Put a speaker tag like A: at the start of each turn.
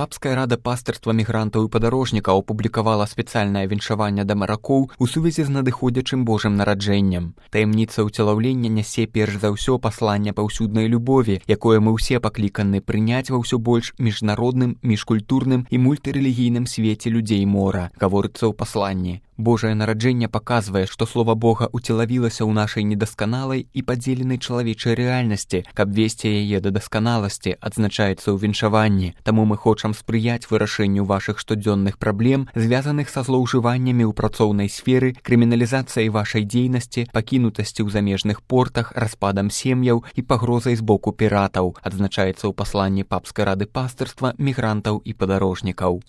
A: Папская рада пастырства мігрантаў і падарожнікаў апублікавала спецыяльнае віншаванне да маракоў у сувязі з надыходзячым Божым нараджэннем. Таямніца ўцелаўлення нясе перш за ўсё пасланне паўсюднай любові, якое мы ўсе пакліканы прыняць ва ўсё больш міжнародным, міжкультурным і мультырэлігійным свеце людзей мора, гаворыцца ў пасланні. Божае нараджэнне паказвае, што слова Бога уцелавілася ў нашай недасканалай і падзеленай чалавечай рэальнасці, каб весці яе да дасканаласці, адзначаецца ў віншаванні. Таму мы хочам спрыяць вырашэнню вашых штодзённых праблем, звязаных са злоўжываннямі ў працоўнай сферы, крыміналізацыяй вашай дзейнасці, пакінутасці ў замежных портах, распадам сем'яў і пагрозай з боку піратаў, адзначаецца ў пасланні Папскай рады пастырства мігрантаў і падарожнікаў.